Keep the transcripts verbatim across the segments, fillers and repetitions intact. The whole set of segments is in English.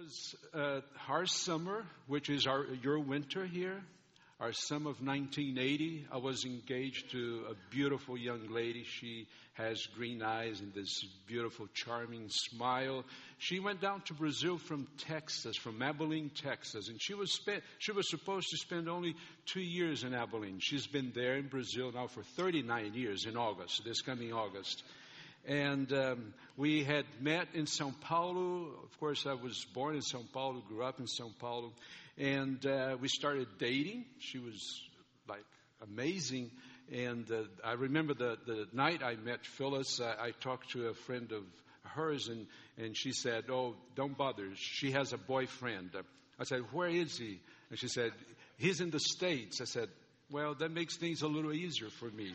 was uh, our summer, which is our your winter here. Our summer of nineteen eighty, I was engaged to a beautiful young lady. She has green eyes and this beautiful, charming smile. She went down to Brazil from Texas, from Abilene, Texas, and she was spent. She was supposed to spend only two years in Abilene. She's been there in Brazil now for thirty-nine years in August, this coming August. And um, we had met in São Paulo. Of course, I was born in São Paulo, grew up in São Paulo. And uh, we started dating. She was like amazing. And uh, I remember the, the night I met Phyllis, uh, I talked to a friend of hers, and, and she said, "Oh, don't bother. She has a boyfriend." I said, "Where is he?" And she said, "He's in the States." I said, "Well, that makes things a little easier for me."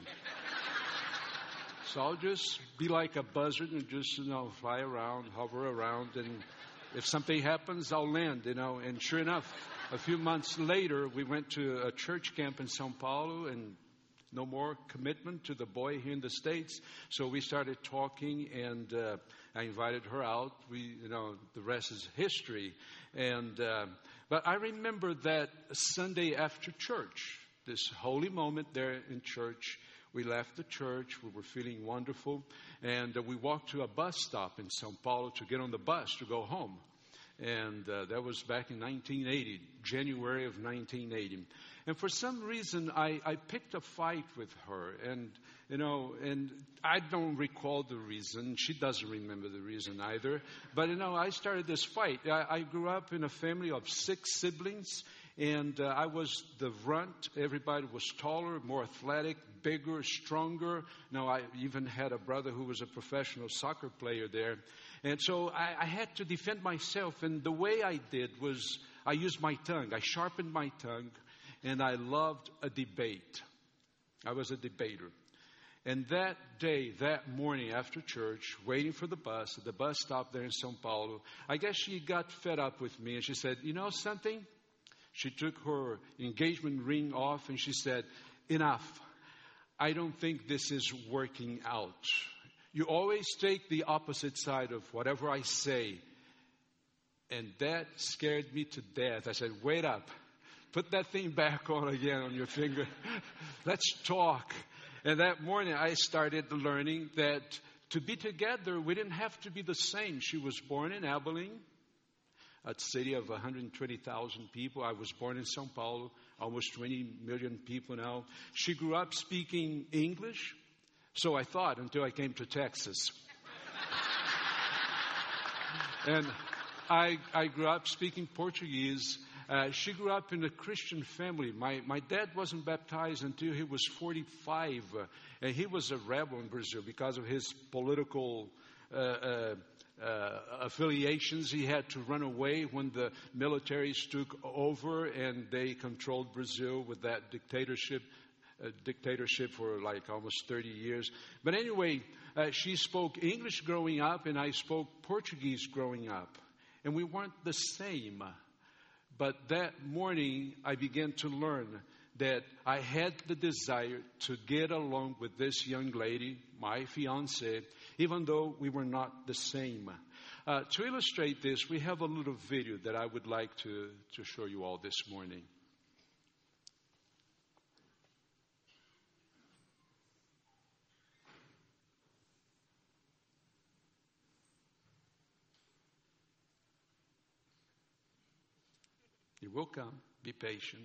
So I'll just be like a buzzard and just, you know, fly around, hover around, and if something happens, I'll land, you know. And sure enough, a few months later, we went to a church camp in São Paulo, and no more commitment to the boy here in the States. So we started talking, and uh, I invited her out. We, you know, the rest is history. And uh, but I remember that Sunday after church, this holy moment there in church. We left the church. We were feeling wonderful. And uh, we walked to a bus stop in São Paulo to get on the bus to go home. And uh, that was back in nineteen eighty, January of nineteen eighty. And for some reason, I, I picked a fight with her. And, you know, and I don't recall the reason. She doesn't remember the reason either. But, you know, I started this fight. I, I grew up in a family of six siblings. And uh, I was the runt. Everybody was taller, more athletic, bigger, stronger. Now, I even had a brother who was a professional soccer player there. And so I, I had to defend myself. And the way I did was I used my tongue. I sharpened my tongue. And I loved a debate. I was a debater. And that day, that morning after church, waiting for the bus, at the bus stop there in São Paulo, I guess she got fed up with me. And she said, "You know something?" She took her engagement ring off and she said, "Enough. I don't think this is working out. You always take the opposite side of whatever I say." And that scared me to death. I said, "Wait up. Put that thing back on again on your finger. Let's talk." And that morning I started learning that to be together, we didn't have to be the same. She was born in Abilene, a city of one hundred twenty thousand people. I was born in São Paulo, almost twenty million people now. She grew up speaking English, so I thought, until I came to Texas. And I, I grew up speaking Portuguese. Uh, she grew up in a Christian family. My, my dad wasn't baptized until he was forty-five. Uh, and he was a rebel in Brazil because of his political uh, uh, uh, affiliations. He had to run away when the militaries took over and they controlled Brazil with that dictatorship. Uh, dictatorship for like almost thirty years. But anyway, uh, she spoke English growing up and I spoke Portuguese growing up. And we weren't the same. But that morning, I began to learn that I had the desire to get along with this young lady, my fiancée, even though we were not the same. Uh, to illustrate this, we have a little video that I would like to, to show you all this morning. It will come. Be patient.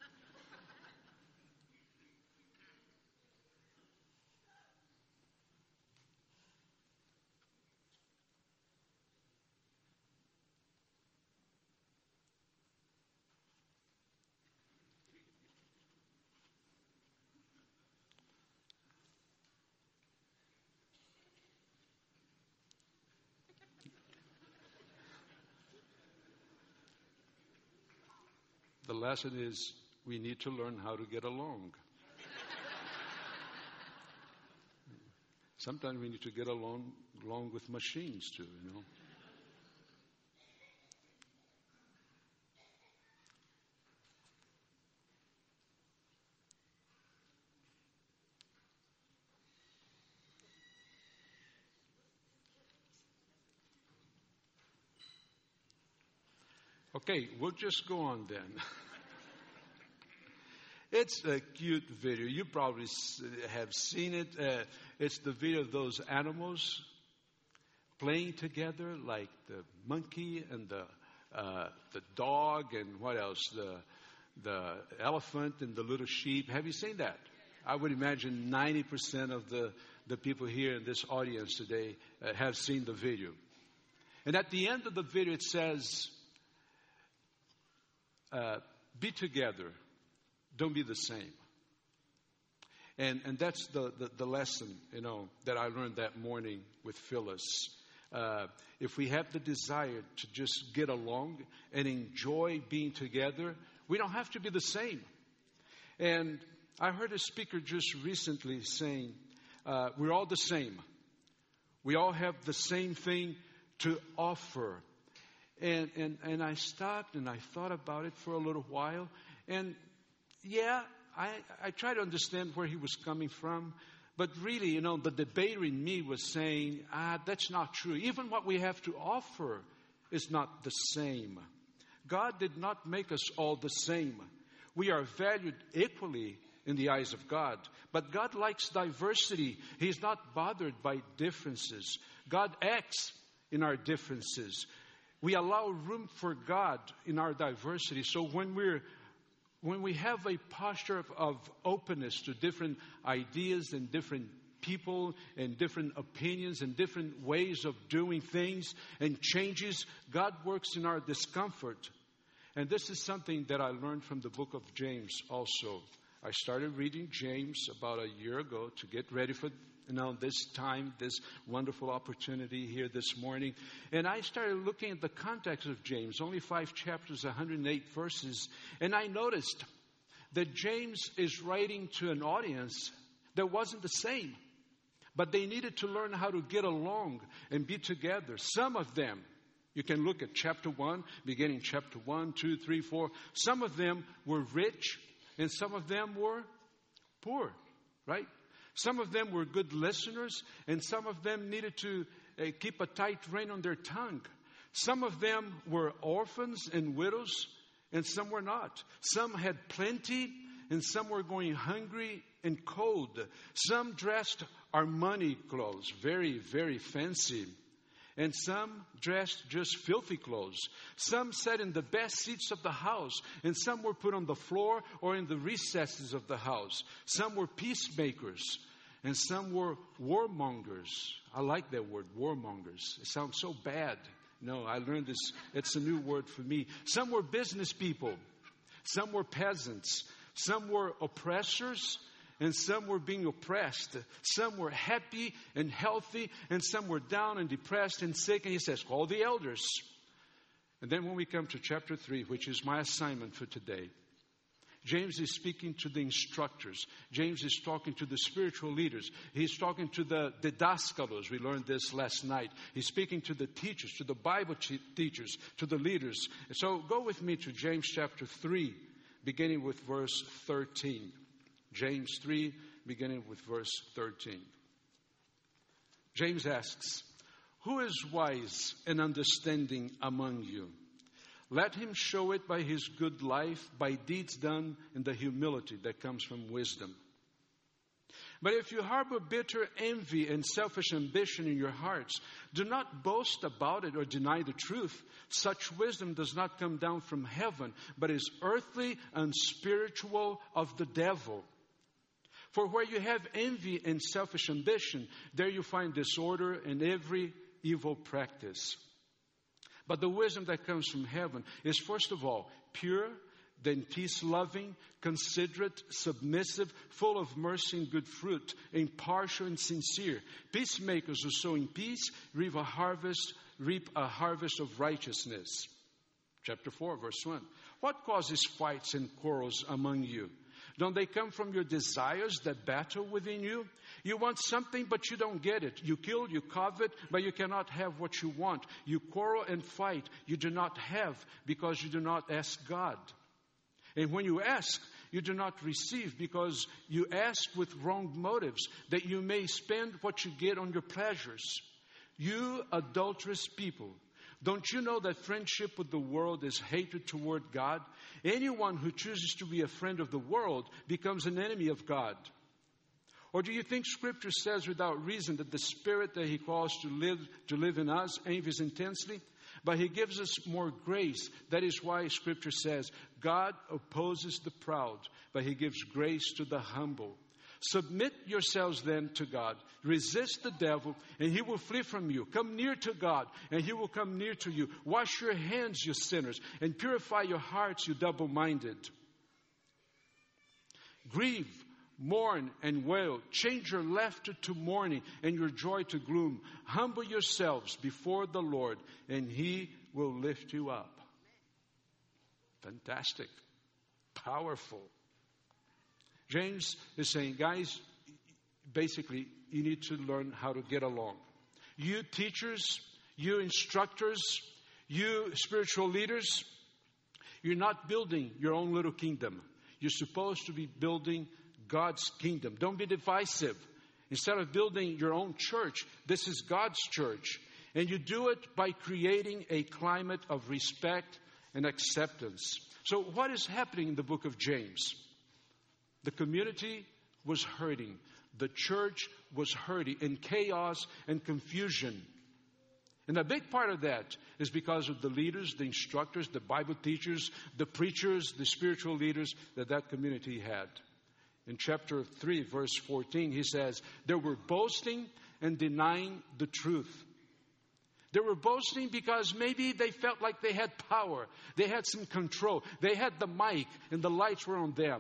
The lesson is we need to learn how to get along. Sometimes we need to get along, along with machines too, you know. Okay, we'll just go on then. It's a cute video. You probably have seen it. Uh, it's the video of those animals playing together, like the monkey and the uh, the dog and what else? The the elephant and the little sheep. Have you seen that? I would imagine ninety percent of the, the people here in this audience today uh, have seen the video. And at the end of the video, it says, uh, be together. Don't be the same. And and that's the, the, the lesson, you know, that I learned that morning with Phyllis. Uh, if we have the desire to just get along and enjoy being together, we don't have to be the same. And I heard a speaker just recently saying, uh, we're all the same. We all have the same thing to offer. And, and, and I stopped and I thought about it for a little while. And yeah, I, I try to understand where he was coming from. But really, you know, the debater in me was saying, ah, that's not true. Even what we have to offer is not the same. God did not make us all the same. We are valued equally in the eyes of God. But God likes diversity. He's not bothered by differences. God acts in our differences. We allow room for God in our diversity. So when we're When we have a posture of, of openness to different ideas and different people and different opinions and different ways of doing things and changes, God works in our discomfort. And this is something that I learned from the book of James also. I started reading James about a year ago to get ready for you know, this time, this wonderful opportunity here this morning. And I started looking at the context of James, only five chapters, one hundred eight verses. And I noticed that James is writing to an audience that wasn't the same. But they needed to learn how to get along and be together. Some of them, you can look at chapter one, beginning chapter one, two, three, four. Some of them were rich and some of them were poor, right? Some of them were good listeners, and some of them needed to uh, keep a tight rein on their tongue. Some of them were orphans and widows, and some were not. Some had plenty, and some were going hungry and cold. Some dressed Armani clothes, very, very fancy. And some dressed just filthy clothes. Some sat in the best seats of the house, and some were put on the floor or in the recesses of the house. Some were peacemakers, and some were warmongers. I like that word, warmongers. It sounds so bad. No, I learned this. It's a new word for me. Some were business people. Some were peasants. Some were oppressors. And some were being oppressed. Some were happy and healthy. And some were down and depressed and sick. And he says, call the elders. And then when we come to chapter three, which is my assignment for today, James is speaking to the instructors. James is talking to the spiritual leaders. He's talking to the didaskalos. We learned this last night. He's speaking to the teachers, to the Bible teachers, to the leaders. So go with me to James chapter three, beginning with verse thirteen. James three, beginning with verse thirteen. James asks, who is wise and understanding among you? Let him show it by his good life, by deeds done in the humility that comes from wisdom. But if you harbor bitter envy and selfish ambition in your hearts, do not boast about it or deny the truth. Such wisdom does not come down from heaven, but is earthly and spiritual of the devil. For where you have envy and selfish ambition, there you find disorder and every evil practice. But the wisdom that comes from heaven is first of all pure, then peace-loving, considerate, submissive, full of mercy and good fruit, impartial and sincere. Peacemakers who sow in peace reap a harvest, reap a harvest of righteousness. Chapter four, verse one. What causes fights and quarrels among you? Don't they come from your desires that battle within you? You want something, but you don't get it. You kill, you covet, but you cannot have what you want. You quarrel and fight. You do not have because you do not ask God. And when you ask, you do not receive because you ask with wrong motives, that you may spend what you get on your pleasures. You adulterous people, Don't you know that friendship with the world is hatred toward God? Anyone who chooses to be a friend of the world becomes an enemy of God. Or do you think Scripture says without reason that the Spirit that He calls to live, to live in us envies intensely? But He gives us more grace. That is why Scripture says, God opposes the proud, but He gives grace to the humble. Submit yourselves then to God. Resist the devil, and he will flee from you. Come near to God, and He will come near to you. Wash your hands, you sinners, and purify your hearts, you double-minded. Grieve, mourn, and wail. Change your laughter to mourning and your joy to gloom. Humble yourselves before the Lord, and He will lift you up. Fantastic. Powerful. James is saying, guys, basically, you need to learn how to get along. You teachers, you instructors, you spiritual leaders, you're not building your own little kingdom. You're supposed to be building God's kingdom. Don't be divisive. Instead of building your own church, this is God's church. And you do it by creating a climate of respect and acceptance. So what is happening in the book of James? The community was hurting. The church was hurting in chaos and confusion. And a big part of that is because of the leaders, the instructors, the Bible teachers, the preachers, the spiritual leaders that that community had. In chapter three, verse fourteen, he says, they were boasting and denying the truth. They were boasting because maybe they felt like they had power. They had some control. They had the mic and the lights were on them.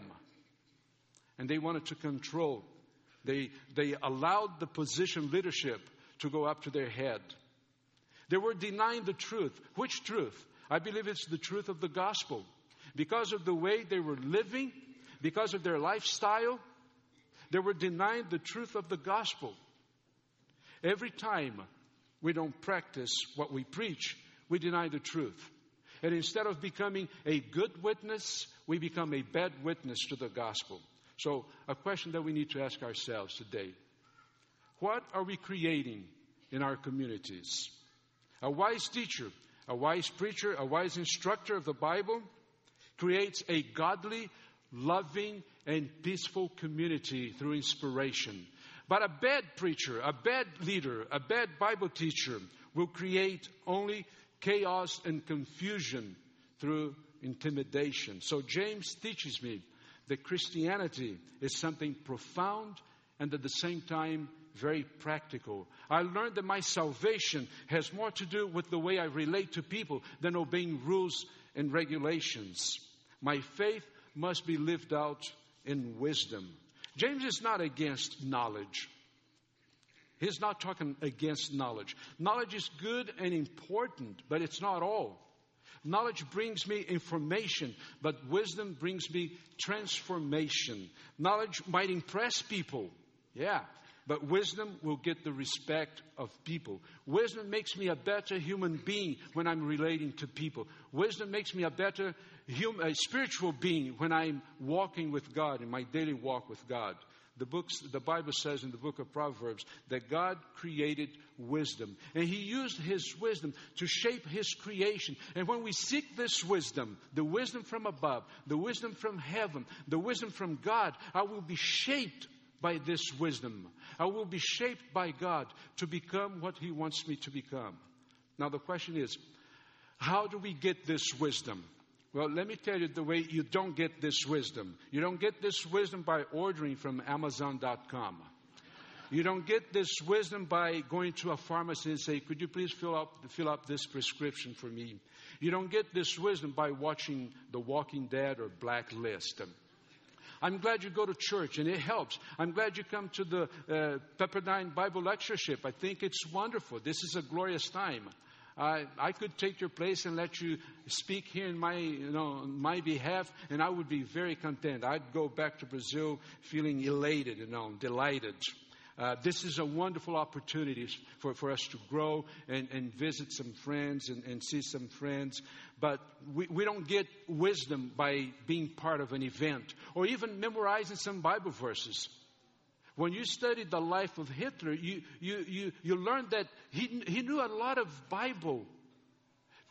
And they wanted to control. They, they allowed the position leadership to go up to their head. They were denying the truth. Which truth? I believe it's the truth of the gospel. Because of the way they were living, because of their lifestyle, they were denying the truth of the gospel. Every time we don't practice what we preach, we deny the truth. And instead of becoming a good witness, we become a bad witness to the gospel. So, a question that we need to ask ourselves today. What are we creating in our communities? A wise teacher, a wise preacher, a wise instructor of the Bible creates a godly, loving, and peaceful community through inspiration. But a bad preacher, a bad leader, a bad Bible teacher will create only chaos and confusion through intimidation. So James teaches me that Christianity is something profound and at the same time very practical. I learned that my salvation has more to do with the way I relate to people than obeying rules and regulations. My faith must be lived out in wisdom. James is not against knowledge. He's not talking against knowledge. Knowledge is good and important, but it's not all. Knowledge brings me information, but wisdom brings me transformation. Knowledge might impress people, yeah, but wisdom will get the respect of people. Wisdom makes me a better human being when I'm relating to people. Wisdom makes me a better human, a spiritual being when I'm walking with God, in my daily walk with God. The books, the Bible says in the book of Proverbs that God created wisdom. And He used His wisdom to shape His creation. And when we seek this wisdom, the wisdom from above, the wisdom from heaven, the wisdom from God, I will be shaped by this wisdom. I will be shaped by God to become what He wants me to become. Now the question is, how do we get this wisdom? Well, let me tell you the way you don't get this wisdom. You don't get this wisdom by ordering from Amazon dot com. You don't get this wisdom by going to a pharmacy and say, could you please fill up, fill up this prescription for me? You don't get this wisdom by watching The Walking Dead or Blacklist. I'm glad you go to church, and it helps. I'm glad you come to the uh, Pepperdine Bible Lectureship. I think it's wonderful. This is a glorious time. I, I could take your place and let you speak here in my, you know, on my behalf, and I would be very content. I'd go back to Brazil feeling elated, you know, delighted. Uh, this is a wonderful opportunity for, for us to grow and, and visit some friends and, and see some friends. But we, we don't get wisdom by being part of an event or even memorizing some Bible verses. When you studied the life of Hitler, you, you, you, you learned that he, he knew a lot of Bible.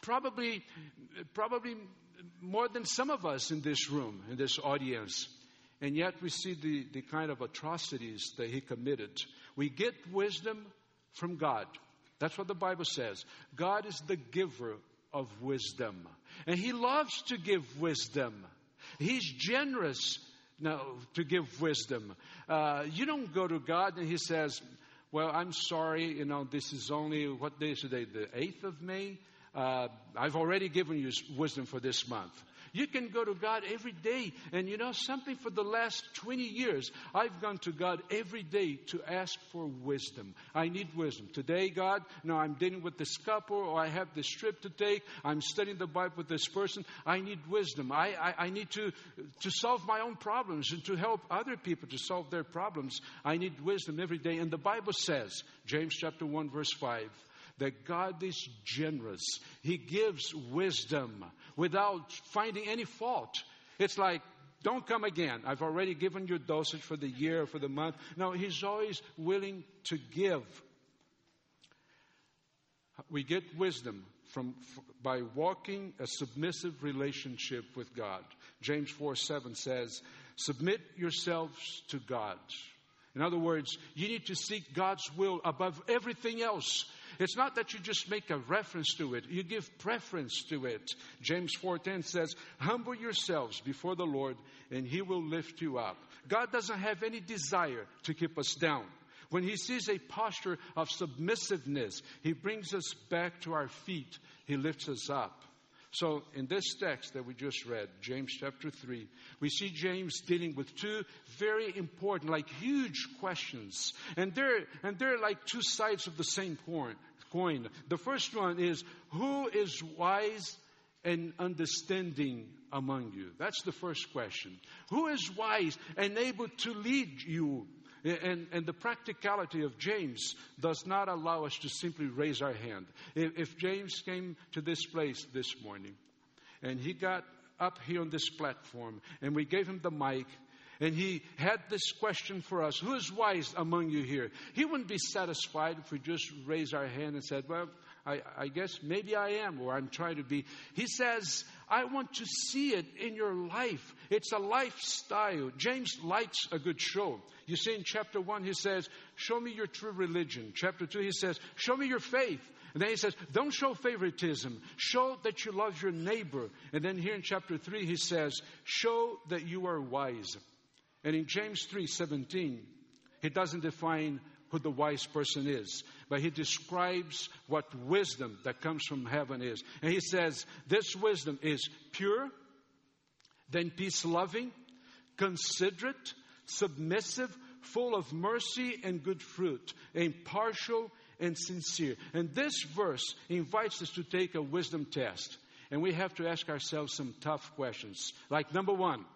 probably, probably more than some of us in this room, in this audience. And yet we see the, the kind of atrocities that he committed. We get wisdom from God. That's what the Bible says. God is the giver of wisdom. And he loves to give wisdom. He's generous now to give wisdom. Uh, you don't go to God and he says, well, I'm sorry, you know, this is only, what day is today? The eighth of May? Uh, I've already given you wisdom for this month. You can go to God every day. And you know something, for the last twenty years, I've gone to God every day to ask for wisdom. I need wisdom. Today, God, no, I'm dealing with this couple, or I have this trip to take. I'm studying the Bible with this person. I need wisdom. I, I, I need to, to solve my own problems and to help other people to solve their problems. I need wisdom every day. And the Bible says, James chapter one, verse five, that God is generous. He gives wisdom without finding any fault. It's like, don't come again. I've already given you dosage for the year, for the month. No, he's always willing to give. We get wisdom from by walking a submissive relationship with God. James four seven says, submit yourselves to God. In other words, you need to seek God's will above everything else. It's not that you just make a reference to it. You give preference to it. James four ten says, humble yourselves before the Lord and he will lift you up. God doesn't have any desire to keep us down. When he sees a posture of submissiveness, he brings us back to our feet. He lifts us up. So in this text that we just read, James chapter three, we see James dealing with two very important, like huge questions. And they're, and they're like two sides of the same coin. The first one is, who is wise and understanding among you? That's the first question. Who is wise and able to lead you? And, and the practicality of James does not allow us to simply raise our hand. If, if James came to this place this morning and he got up here on this platform and we gave him the mic and he had this question for us, who is wise among you here? He wouldn't be satisfied if we just raised our hand and said, well, I, I guess maybe I am, or I'm trying to be. He says, I want to see it in your life. It's a lifestyle. James likes a good show. You see in chapter one, he says, show me your true religion. Chapter two, he says, show me your faith. And then he says, don't show favoritism. Show that you love your neighbor. And then here in chapter three, he says, show that you are wise. And in James three seventeen, he doesn't define who the wise person is, but he describes what wisdom that comes from heaven is. And he says, this wisdom is pure, then peace-loving, considerate, submissive, full of mercy and good fruit, impartial and sincere. And this verse invites us to take a wisdom test. And we have to ask ourselves some tough questions. Like, number one,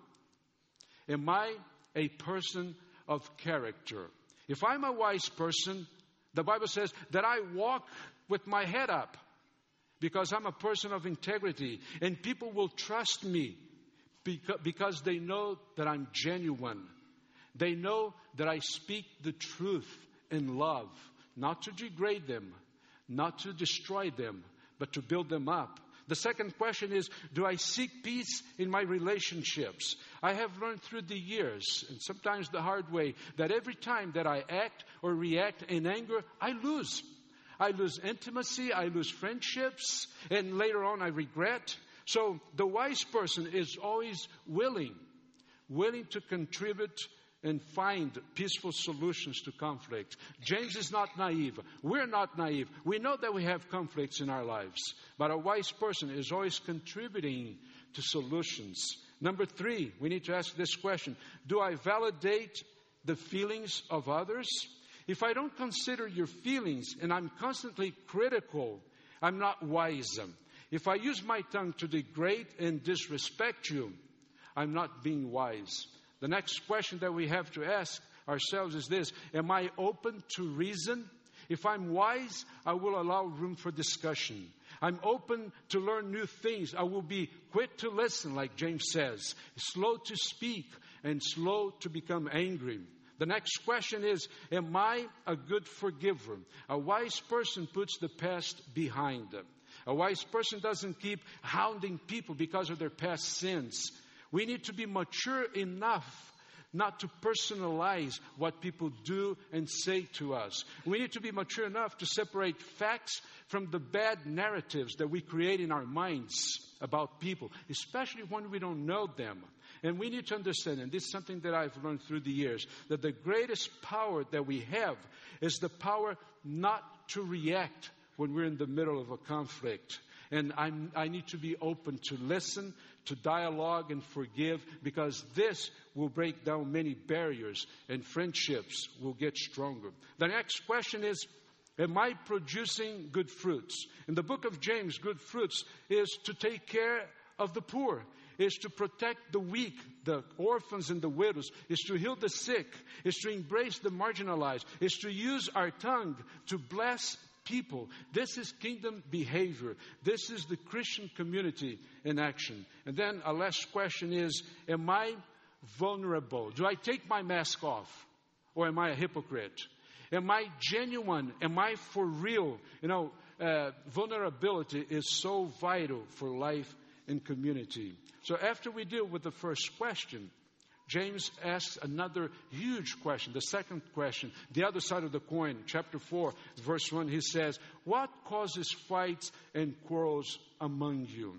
am I a person of character? If I'm a wise person, the Bible says that I walk with my head up because I'm a person of integrity. And people will trust me because they know that I'm genuine. They know that I speak the truth in love, not to degrade them, not to destroy them, but to build them up. The second question is, do I seek peace in my relationships? I have learned through the years, and sometimes the hard way, that every time that I act or react in anger, I lose. I lose intimacy, I lose friendships, and later on I regret. So the wise person is always willing, willing to contribute and find peaceful solutions to conflict. James is not naive. We're not naive. We know that we have conflicts in our lives, but a wise person is always contributing to solutions. Number three, we need to ask this question. Do I validate the feelings of others? If I don't consider your feelings and I'm constantly critical, I'm not wise. If I use my tongue to degrade and disrespect you, I'm not being wise. The next question that we have to ask ourselves is this: am I open to reason? If I'm wise, I will allow room for discussion. I'm open to learn new things. I will be quick to listen, like James says, slow to speak and slow to become angry. The next question is, am I a good forgiver? A wise person puts the past behind them. A wise person doesn't keep hounding people because of their past sins. We need to be mature enough not to personalize what people do and say to us. We need to be mature enough to separate facts from the bad narratives that we create in our minds about people, especially when we don't know them. And we need to understand, and this is something that I've learned through the years, that the greatest power that we have is the power not to react when we're in the middle of a conflict. And I'm, I need to be open to listen, to dialogue and forgive, because this will break down many barriers and friendships will get stronger. The next question is, am I producing good fruits? In the book of James, good fruits is to take care of the poor, is to protect the weak, the orphans and the widows, is to heal the sick, is to embrace the marginalized, is to use our tongue to bless people. This is kingdom behavior. This is the Christian community in action. And then a last question is, am I vulnerable? Do I take my mask off? Or am I a hypocrite? Am I genuine? Am I for real? You know, uh, vulnerability is so vital for life and community. So after we deal with the first question, James asks another huge question, the second question, the other side of the coin, chapter four, verse one, he says, what causes fights and quarrels among you?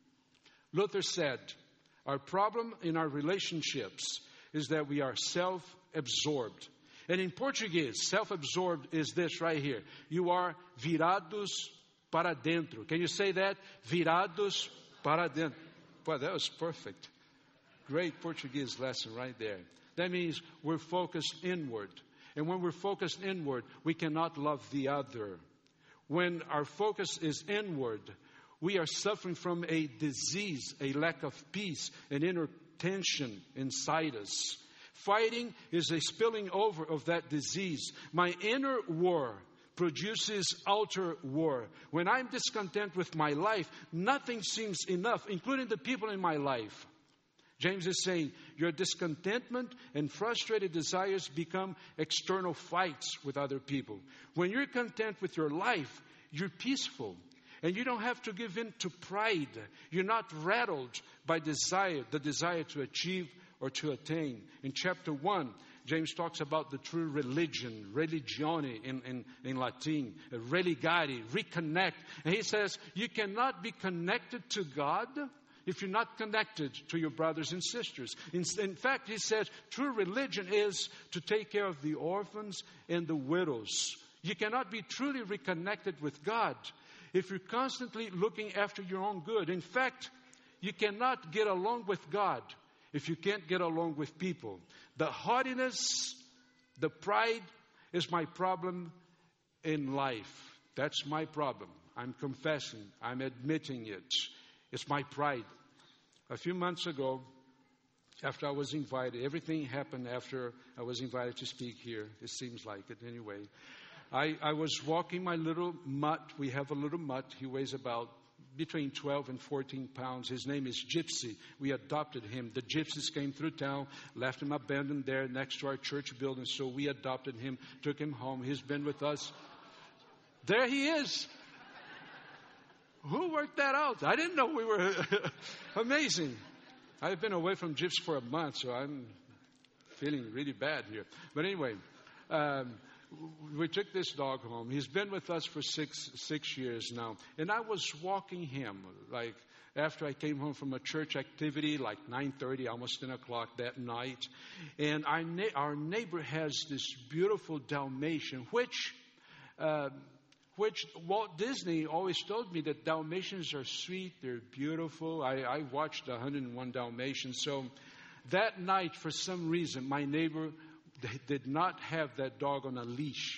Luther said, our problem in our relationships is that we are self-absorbed. And in Portuguese, self-absorbed is this right here. You are virados para dentro. Can you say that? Virados para dentro. Boy, that was perfect. Great Portuguese lesson right there. That means we're focused inward. And when we're focused inward, we cannot love the other. When our focus is inward, we are suffering from a disease, a lack of peace, an inner tension inside us. Fighting is a spilling over of that disease. My inner war produces outer war. When I'm discontent with my life, nothing seems enough, including the people in my life. James is saying your discontentment and frustrated desires become external fights with other people. When you're content with your life, you're peaceful. And you don't have to give in to pride. You're not rattled by desire, the desire to achieve or to attain. In chapter one, James talks about the true religion, religione in, in, in Latin, religare, reconnect. And he says, you cannot be connected to God if you're not connected to your brothers and sisters. In, in fact, he says, true religion is to take care of the orphans and the widows. You cannot be truly reconnected with God if you're constantly looking after your own good. In fact, you cannot get along with God if you can't get along with people. The haughtiness, the pride is my problem in life. That's my problem. I'm confessing. I'm admitting it. It's my pride. A few months ago, after I was invited, everything happened after I was invited to speak here. It seems like it anyway. I, I was walking my little mutt. We have a little mutt. He weighs about between twelve and fourteen pounds. His name is Gypsy. We adopted him. The gypsies came through town, left him abandoned there next to our church building. So we adopted him, took him home. He's been with us. There he is. Who worked that out? I didn't know we were amazing. I've been away from Gypsy for a month, so I'm feeling really bad here. But anyway, um, we took this dog home. He's been with us for six six years now. And I was walking him, like, after I came home from a church activity, like nine thirty, almost ten o'clock that night. And our, na- our neighbor has this beautiful Dalmatian, which... Uh, Which Walt Disney always told me that Dalmatians are sweet, they're beautiful. I, I watched one hundred and one Dalmatians. So that night, for some reason, my neighbor did not have that dog on a leash.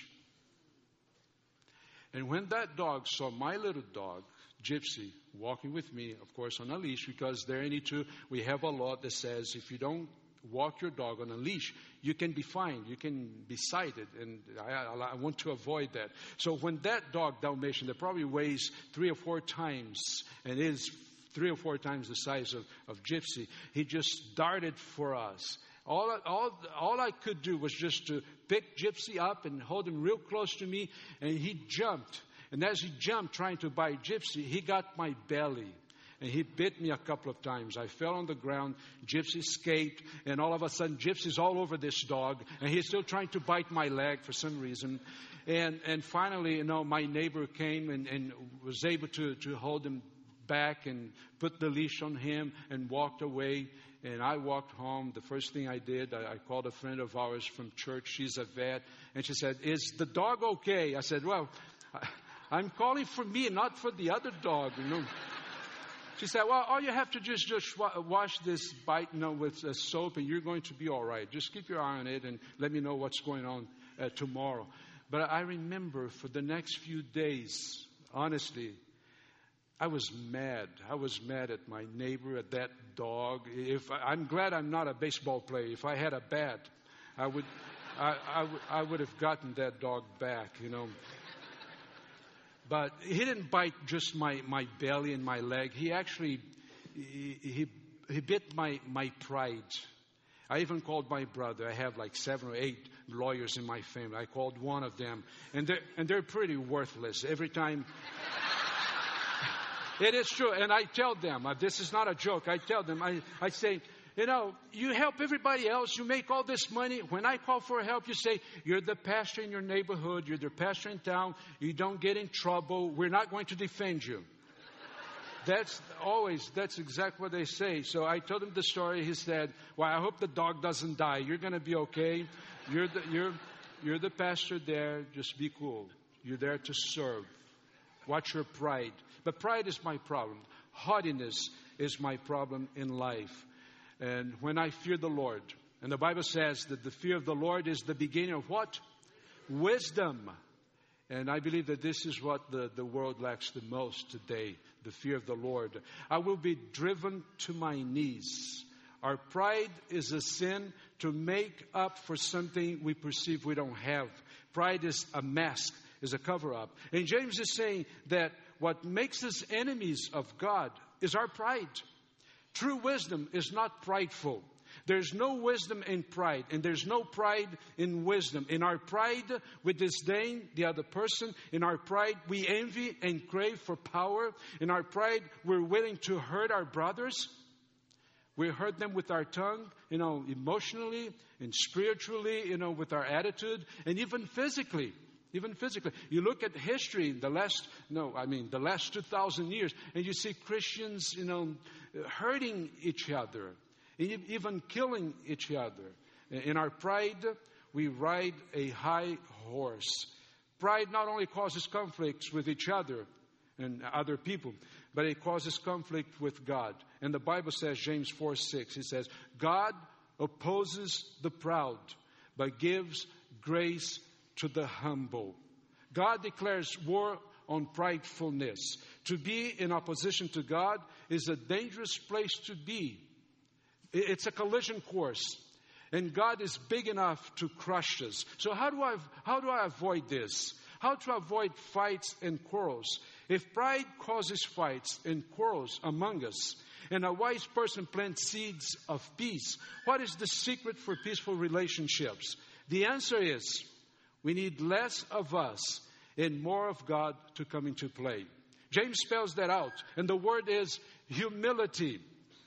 And when that dog saw my little dog, Gypsy, walking with me, of course, on a leash, because there in E two, we have a law that says if you don't walk your dog on a leash, you can be fined, you can be cited, and I, I, I want to avoid that. So when that dog, Dalmatian, that probably weighs three or four times, and is three or four times the size of, of Gypsy, he just darted for us. All, all, all I could do was just to pick Gypsy up and hold him real close to me, and he jumped. And as he jumped trying to bite Gypsy, he got my belly. And he bit me a couple of times. I fell on the ground. Gypsy escaped. And all of a sudden, Gypsy's all over this dog. And he's still trying to bite my leg for some reason. And and finally, you know, my neighbor came and, and was able to, to hold him back and put the leash on him and walked away. And I walked home. The first thing I did, I, I called a friend of ours from church. She's a vet. And she said, "Is the dog okay?" I said, "Well, I, I'm calling for me, not for the other dog, you know." She said, "Well, all you have to just just wash this bite, you know, with uh, soap, and you're going to be all right. Just keep your eye on it and let me know what's going on uh, tomorrow." But I remember for the next few days, honestly, I was mad. I was mad at my neighbor, at that dog. If I, I'm glad I'm not a baseball player. If I had a bat, I would, I, I, w- I would have gotten that dog back, you know. But he didn't bite just my, my belly and my leg. He actually, he, he, he bit my, my pride. I even called my brother. I have like seven or eight lawyers in my family. I called one of them. And they're, and they're pretty worthless. Every time... It is true. And I tell them, uh, this is not a joke. I tell them, I, I say, you know, you help everybody else. You make all this money. When I call for help, you say, you're the pastor in your neighborhood. You're the pastor in town. You don't get in trouble. We're not going to defend you. That's always, that's exactly what they say. So I told him the story. He said, well, I hope the dog doesn't die. You're going to be okay. You're the, you're, you're the pastor there. Just be cool. You're there to serve. Watch your pride. But pride is my problem. Haughtiness is my problem in life. And when I fear the Lord, and the Bible says that the fear of the Lord is the beginning of what? Wisdom. And I believe that this is what the, the world lacks the most today, the fear of the Lord. I will be driven to my knees. Our pride is a sin to make up for something we perceive we don't have. Pride is a mask, is a cover-up. And James is saying that what makes us enemies of God is our pride. True wisdom is not prideful. There's no wisdom in pride, and there's no pride in wisdom. In our pride, we disdain the other person. In our pride, we envy and crave for power. In our pride, we're willing to hurt our brothers. We hurt them with our tongue, you know, emotionally and spiritually, you know, with our attitude, and even physically. Even physically. You look at history, the last, no, I mean, the last two thousand years, and you see Christians, you know, hurting each other, even killing each other. In our pride, we ride a high horse. Pride not only causes conflicts with each other and other people, but it causes conflict with God. And the Bible says, James four six, it says, God opposes the proud, but gives grace to the humble. God declares war on pridefulness. To be in opposition to God is a dangerous place to be. It's a collision course. And God is big enough to crush us. So how do I, how do I avoid this? How to avoid fights and quarrels? If pride causes fights and quarrels among us, and a wise person plants seeds of peace, what is the secret for peaceful relationships? The answer is, we need less of us and more of God to come into play. James spells that out. And the word is humility.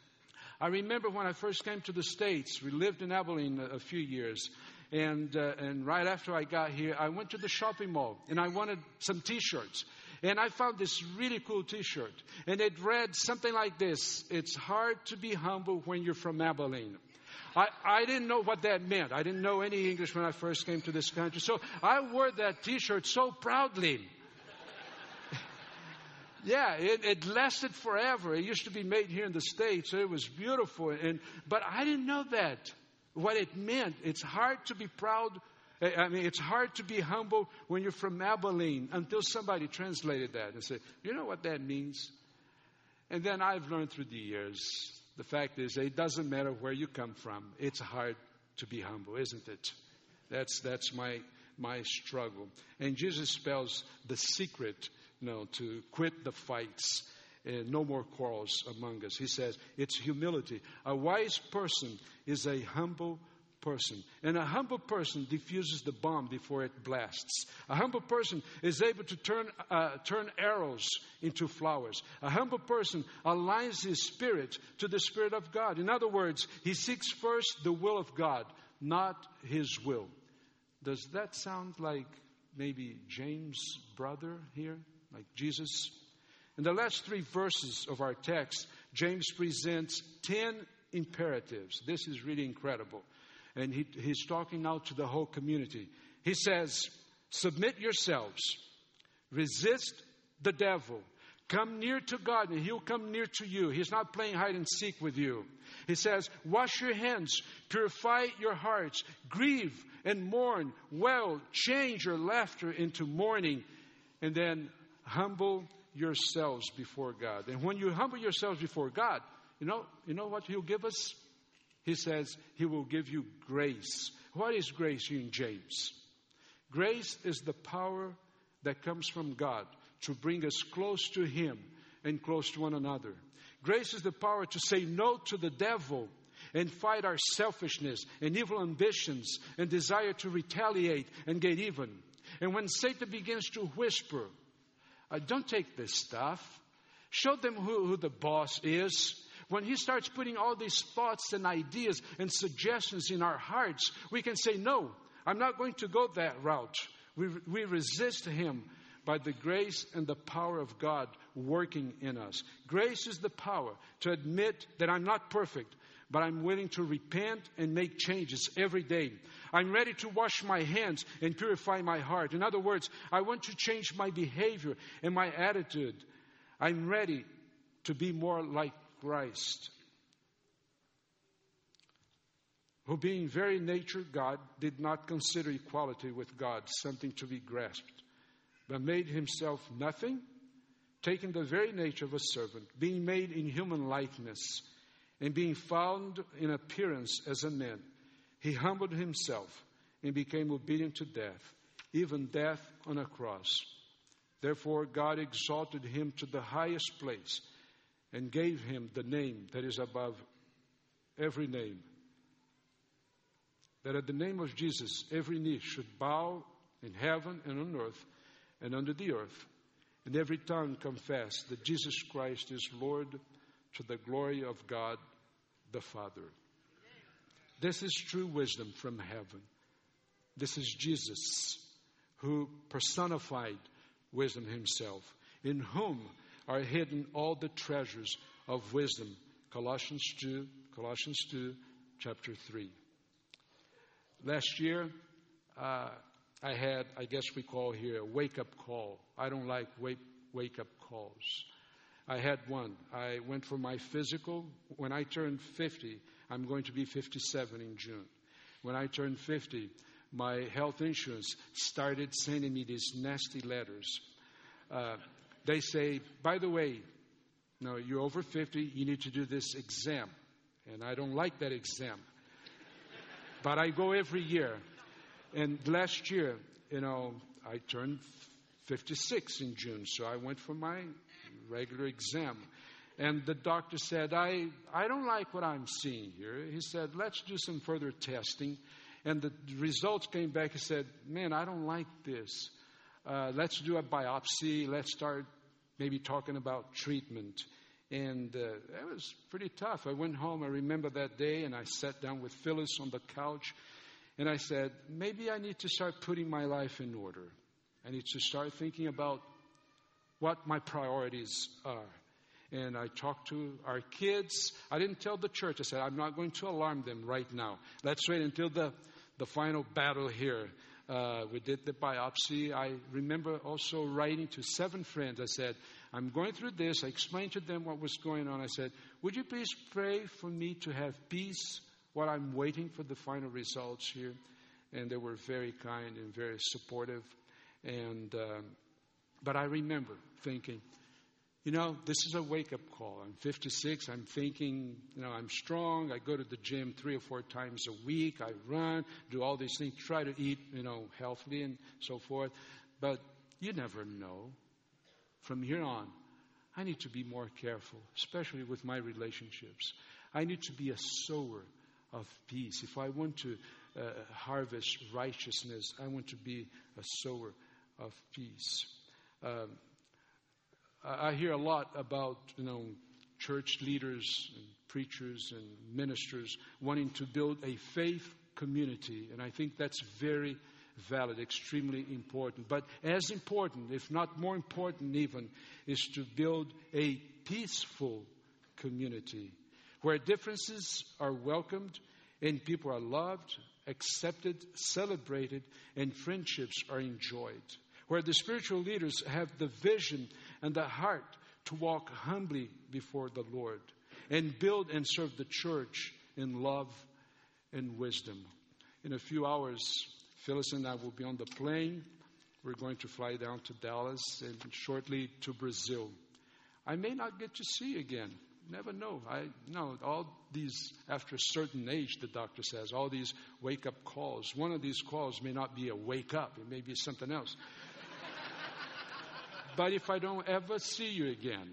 I remember when I first came to the States, we lived in Abilene a, a few years. And, uh, and right after I got here, I went to the shopping mall and I wanted some t-shirts. And I found this really cool t-shirt. And it read something like this: it's hard to be humble when you're from Abilene. I, I didn't know what that meant. I didn't know any English when I first came to this country. So I wore that t-shirt so proudly. Yeah, it, it lasted forever. It used to be made here in the States, so it was beautiful. And but I didn't know that, what it meant. It's hard to be proud. I mean, it's hard to be humble when you're from Abilene, until somebody translated that and said, you know what that means? And then I've learned through the years, the fact is, it doesn't matter where you come from. It's hard to be humble, isn't it? That's that's my my struggle. And Jesus spells the secret, you know, to quit the fights and no more quarrels among us. He says it's humility. A wise person is a humble person. And a humble person diffuses the bomb before it blasts. A humble person is able to turn uh, turn arrows into flowers. A humble person aligns his spirit to the Spirit of God. In other words, he seeks first the will of God, not his will. Does that sound like maybe James' brother here? Like Jesus? In the last three verses of our text, James presents ten imperatives. This is really incredible. And he, he's talking now to the whole community. He says, submit yourselves, resist the devil, come near to God and he'll come near to you. He's not playing hide and seek with you. He says, wash your hands, purify your hearts, grieve and mourn, well, change your laughter into mourning, and then humble yourselves before God. And when you humble yourselves before God, you know, you know what he'll give us? He says he will give you grace. What is grace in James? Grace is the power that comes from God to bring us close to him and close to one another. Grace is the power to say no to the devil and fight our selfishness and evil ambitions and desire to retaliate and get even. And when Satan begins to whisper, uh, don't take this stuff. Show them who, who the boss is. When he starts putting all these thoughts and ideas and suggestions in our hearts, we can say, no, I'm not going to go that route. We, we resist him by the grace and the power of God working in us. Grace is the power to admit that I'm not perfect, but I'm willing to repent and make changes every day. I'm ready to wash my hands and purify my heart. In other words, I want to change my behavior and my attitude. I'm ready to be more like Christ, who being very nature God, did not consider equality with God something to be grasped, but made himself nothing, taking the very nature of a servant, being made in human likeness, and being found in appearance as a man. He humbled himself and became obedient to death, even death on a cross. Therefore God exalted him to the highest place and gave him the name that is above every name. That at the name of Jesus, every knee should bow in heaven and on earth and under the earth, and every tongue confess that Jesus Christ is Lord, to the glory of God the Father. This is true wisdom from heaven. This is Jesus, who personified wisdom himself, in whom are hidden all the treasures of wisdom. Colossians two, Colossians two, chapter three. Last year, uh, I had, I guess we call here, a wake-up call. I don't like wake, wake-up calls. I had one. I went for my physical. When I turned fifty, I'm going to be fifty-seven in June. When I turned fifty, my health insurance started sending me these nasty letters. Uh, They say, by the way, no, you're over fifty, you need to do this exam. And I don't like that exam. But I go every year. And last year, you know, I turned fifty-six in June. So I went for my regular exam. And the doctor said, I, I don't like what I'm seeing here. He said, let's do some further testing. And the results came back and said, man, I don't like this. Uh, let's do a biopsy. Let's start maybe talking about treatment. And uh, it was pretty tough. I went home. I remember that day, and I sat down with Phyllis on the couch. And I said, maybe I need to start putting my life in order. I need to start thinking about what my priorities are. And I talked to our kids. I didn't tell the church. I said, I'm not going to alarm them right now. Let's wait until the, the final battle here. Uh, we did the biopsy. I remember also writing to seven friends. I said, I'm going through this. I explained to them what was going on. I said, would you please pray for me to have peace while I'm waiting for the final results here? And they were very kind and very supportive. And um, but I remember thinking, you know, this is a wake-up call. I'm fifty-six. I'm thinking, you know, I'm strong. I go to the gym three or four times a week. I run, do all these things, try to eat, you know, healthily and so forth. But you never know. From here on, I need to be more careful, especially with my relationships. I need to be a sower of peace. If I want to uh, harvest righteousness, I want to be a sower of peace. Um, I, I hear a lot about, you know, church leaders and preachers and ministers wanting to build a faith community. And I think that's very valid, extremely important. But as important, if not more important even, is to build a peaceful community where differences are welcomed and people are loved, accepted, celebrated, and friendships are enjoyed. Where the spiritual leaders have the vision and the heart to walk humbly before the Lord and build and serve the church in love and wisdom. In a few hours, Phyllis and I will be on the plane. We're going to fly down to Dallas and shortly to Brazil. I may not get to see you again. Never know. I know all these, after a certain age, the doctor says, all these wake-up calls. One of these calls may not be a wake-up. It may be something else. But if I don't ever see you again,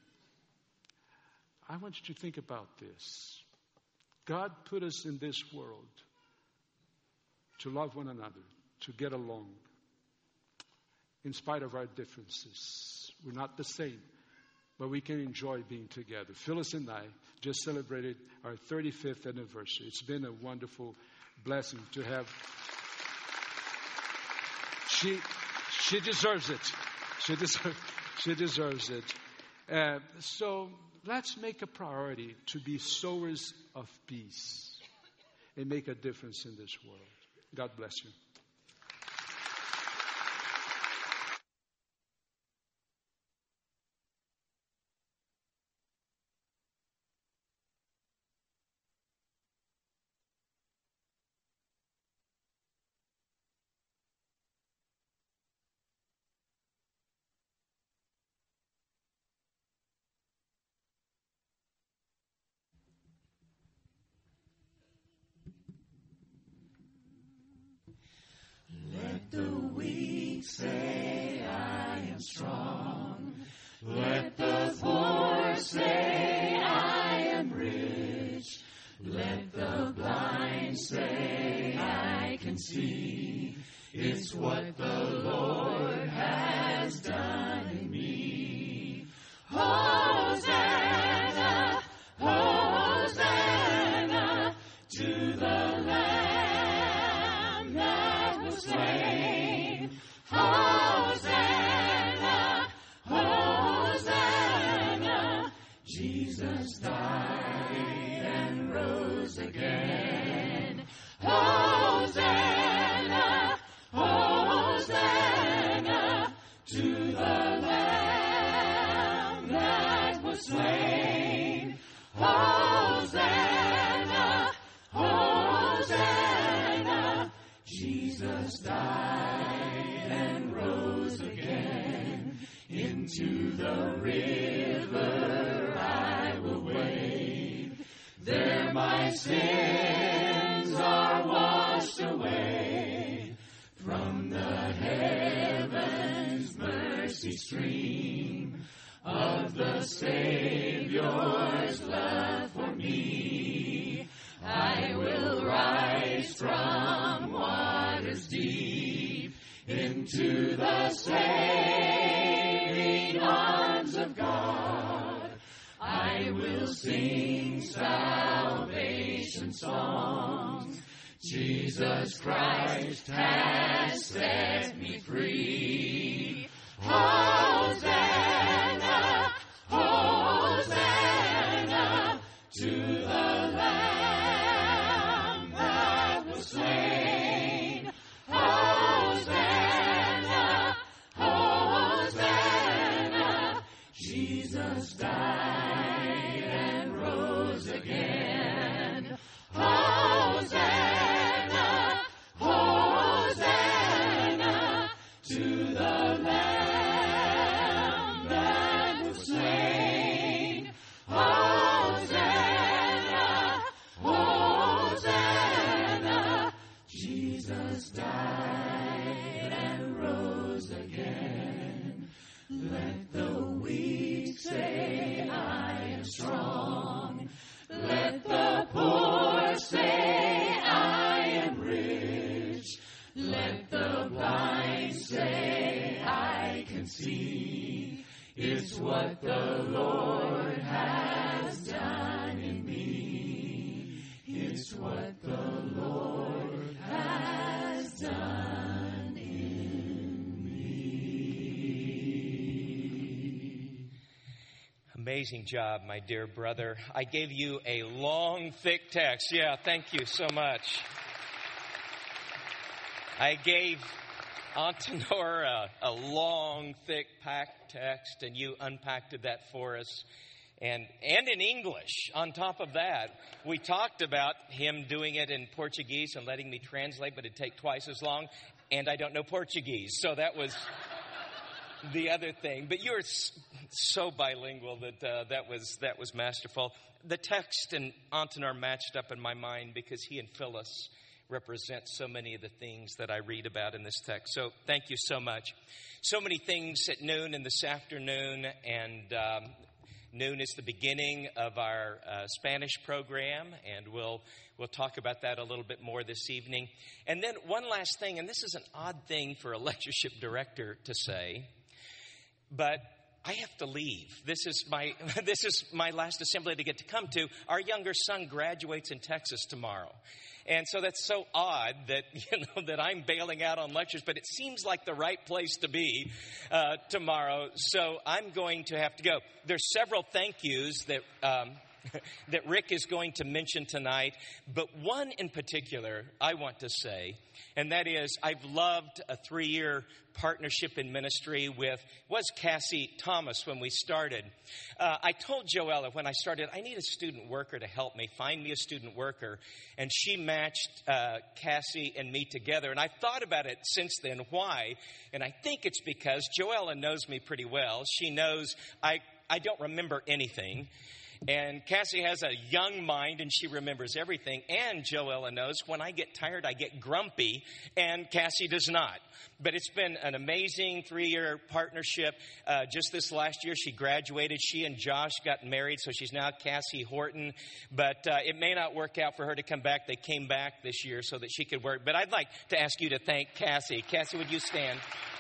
I want you to think about this. God put us in this world to love one another, to get along, in spite of our differences. We're not the same, but we can enjoy being together. Phyllis and I just celebrated our thirty-fifth anniversary. It's been a wonderful blessing to have. She, she deserves it. She deserves, she deserves it. Uh, so let's make a priority to be sowers of peace and make a difference in this world. God bless you. Let the weak say, I am strong. Let the poor say, I am rich. Let the blind say, I can see. It's what the Lord has done in me. Hosanna, Hosanna to the Lamb that was slain. Hosanna, Hosanna, Jesus died and rose again. Hosanna, Hosanna to the Lamb that was slain. Hosanna, Hosanna, Jesus died and rose again. Into the river I will wade. There my sins are washed away. From the heavens mercy stream of the Savior's love for me. I will rise from waters deep into the saving arms of God. I will sing salvation songs. Jesus Christ has set me free. Hosanna, Hosanna to the Lamb that was slain. Hosanna, Hosanna, Jesus died and rose again. Hosanna, Hosanna to the Lamb what the Lord has done in me. It's what the Lord has done in me. Amazing job, my dear brother. I gave you a long, thick text. Yeah, thank you so much. I gave Antenor a, a long, thick, packed text, and you unpacked that for us. And, and in English, on top of that, we talked about him doing it in Portuguese and letting me translate, but it'd take twice as long, and I don't know Portuguese. So that was the other thing. But you're so bilingual that uh, that was that was masterful. The text and Antenor matched up in my mind because he and Phyllis represent so many of the things that I read about in this text. So thank you so much. So many things at noon and this afternoon, and um, noon is the beginning of our uh, Spanish program, and we'll we'll talk about that a little bit more this evening. And then one last thing, and this is an odd thing for a lectureship director to say, but I have to leave. This is my this is my last assembly to get to come to. Our younger son graduates in Texas tomorrow. And so that's so odd that, you know, that I'm bailing out on lectures, but it seems like the right place to be uh, tomorrow. So I'm going to have to go. There's several thank yous that um, that Rick is going to mention tonight, but one in particular I want to say, and that is I've loved a three-year partnership in ministry with, was Cassie Thomas when we started. Uh, I told Joella when I started, I need a student worker to help me, find me a student worker, and she matched uh, Cassie and me together, and I've thought about it since then. Why? And I think it's because Joella knows me pretty well. She knows I, I don't remember anything. And Cassie has a young mind, and she remembers everything. And Joella knows when I get tired, I get grumpy, and Cassie does not. But it's been an amazing three-year partnership. Uh, just this last year, she graduated. She and Josh got married, so she's now Cassie Horton. But uh, it may not work out for her to come back. They came back this year so that she could work. But I'd like to ask you to thank Cassie. Cassie, would you stand?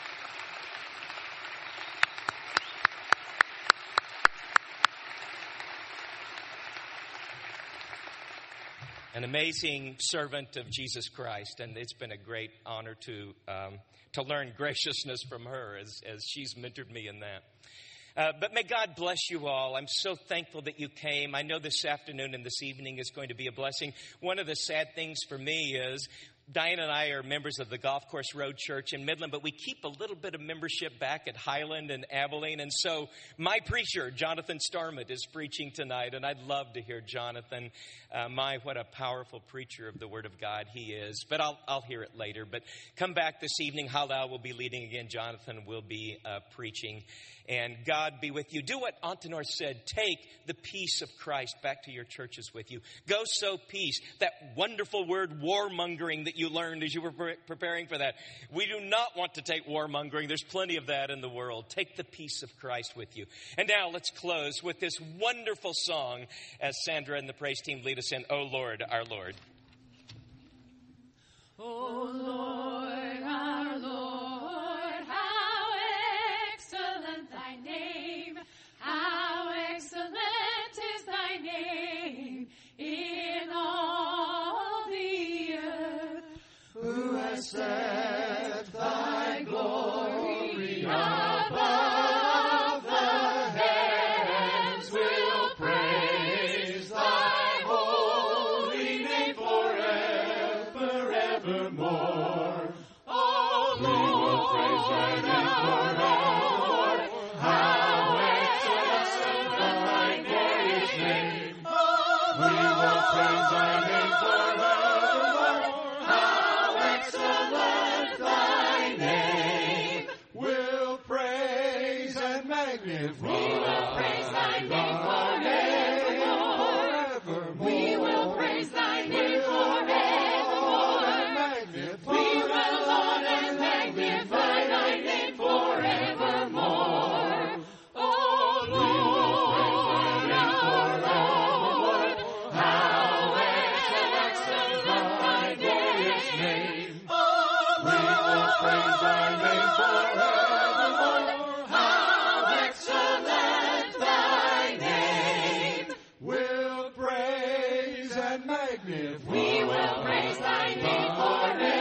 An amazing servant of Jesus Christ, and it's been a great honor to um, to learn graciousness from her as, as she's mentored me in that. Uh, but may God bless you all. I'm so thankful that you came. I know this afternoon and this evening is going to be a blessing. One of the sad things for me is Diane and I are members of the Golf Course Road Church in Midland, but we keep a little bit of membership back at Highland and Abilene. And so my preacher, Jonathan Starmont, is preaching tonight, and I'd love to hear Jonathan. Uh, my, what a powerful preacher of the Word of God he is. But I'll I'll hear it later. But come back this evening. Halal will be leading again. Jonathan will be uh, preaching. And God be with you. Do what Antenor said. Take the peace of Christ back to your churches with you. Go sow peace. That wonderful word warmongering that you learned as you were pre- preparing for that. We do not want to take warmongering. There's plenty of that in the world. Take the peace of Christ with you. And now let's close with this wonderful song as Sandra and the praise team lead us in, O Lord, our Lord. O Lord, our Lord, how excellent thy name, how excellent is thy name in all the earth. Who has set thy glory above the heavens will praise thy holy name forever, evermore. Oh Lord, praise thy name forevermore. How excellent thy glorious name. We will praise thy name forevermore. How excellent thy name. We'll praise and magnify. We will praise thy name forevermore. We will praise thy name forevermore. We will laud and magnify thy name forevermore. Oh Lord, our Lord, how excellent thy glorious name. We will praise thy name forevermore. How excellent and magnify. We will praise thy name forever.